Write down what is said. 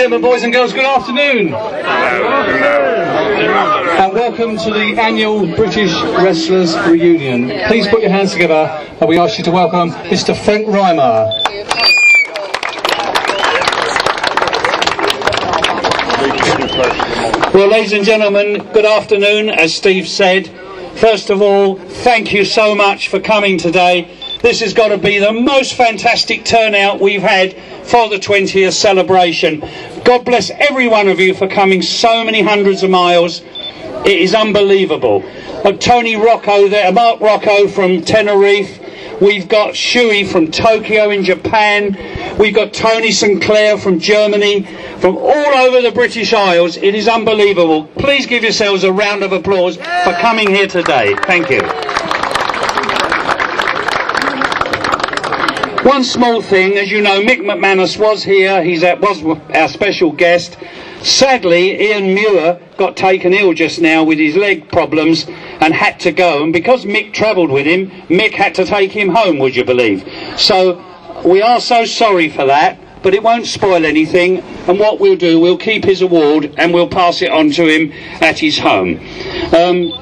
gentlemen, boys and girls, good afternoon. And welcome to the annual British Wrestlers Reunion. Please put your hands together and we ask you to welcome Mr. Frank Reimer. Well, ladies and gentlemen, good afternoon, as Steve said. First of all, thank you so much for coming today. This has got to be the most fantastic turnout we've had for the 20th celebration. God bless every one of you for coming so many hundreds of miles. It is unbelievable. Tony Rocco there, Mark Rocco from Tenerife. We've got Shui from Tokyo in Japan. We've got Tony Sinclair from Germany, from all over the British Isles. It is unbelievable. Please give yourselves a round of applause for coming here today. Thank you. One small thing, as you know, Mick McManus was here. Was our special guest. Sadly, Ian Muir got taken ill just now with his leg problems and had to go. And because Mick travelled with him, Mick had to take him home, would you believe? So we are so sorry for that, but it won't spoil anything. And what we'll do, we'll keep his award and we'll pass it on to him at his home.